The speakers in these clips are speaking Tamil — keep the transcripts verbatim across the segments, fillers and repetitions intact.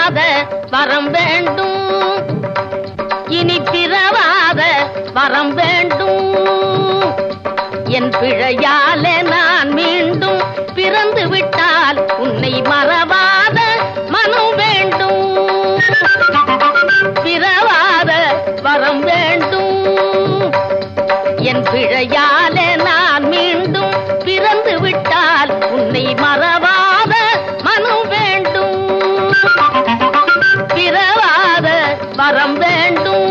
பிறவாத வரம் வேண்டும், இனி பிறவாத வரம் வேண்டும். என் பிழையாலே நான் மீண்டும் பிறந்து விட்டால் உன்னை மறவாத மனம் வேண்டும். பிறவாத வரம் வேண்டும், என் பிழையாலே நான் மீண்டும் பிறந்து விட்டால் உன்னை மறவாத மனம் வேண்டும். பிறவாத வரம் வேண்டும்.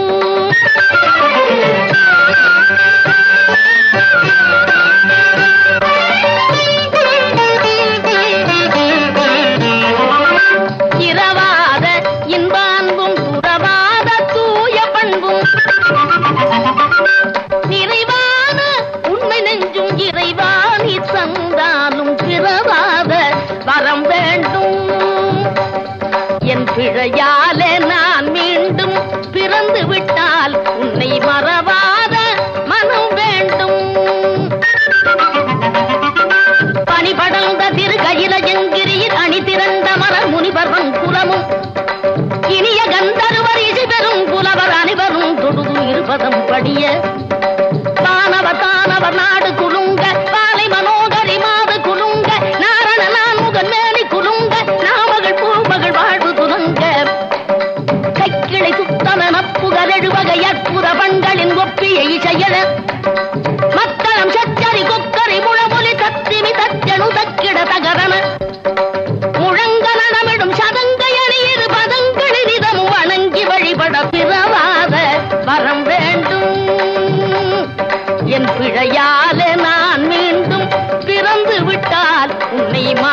இரவாத இன்பான்பும் புறவாத தூய பண்பும் நிறைவான உண்மை நெஞ்சும் இறைவாணி தந்தாலும் பிறவாத வரம் வேண்டும். என் பிழையாலே நான் மீண்டும் பிறந்து விட்டால் உன்னை மறவாத மனம் வேண்டும். பனிபடர்ந்த திருகையில எங்கிரியில் அணி திரண்ட மலர் முனிவரும் குலமும் இனிய கந்தருவர் இசை பெறும் புலவர் அனைவரும் தொடுது இருபதம் படிய தானவர் தானவர் நாடு குலுங்க பாலை மனோகரி மாது குலுங்க நாரண நான்முகன் மேலி குலுங்க நாமகள் பூமகள் வாழ்வு துலங்க கைக்கிளை சுத்தம நப்புகள் எழுவகை அற்புத பண்களின் ஒப்பிய இசையன மத்தளம் சச்சரி கொக்கரை முழமொழி தத்திமி தச்சனு தக்கிட தகரண முழங்கலனமிடும் சதங்கையணியிரு பதங்களின் இதமும் வணங்கி வழிபட பிறவாத வரம் வேண்டும். என் பிழையாலே நான் மீண்டும் பிறந்து விட்டால் உன்னை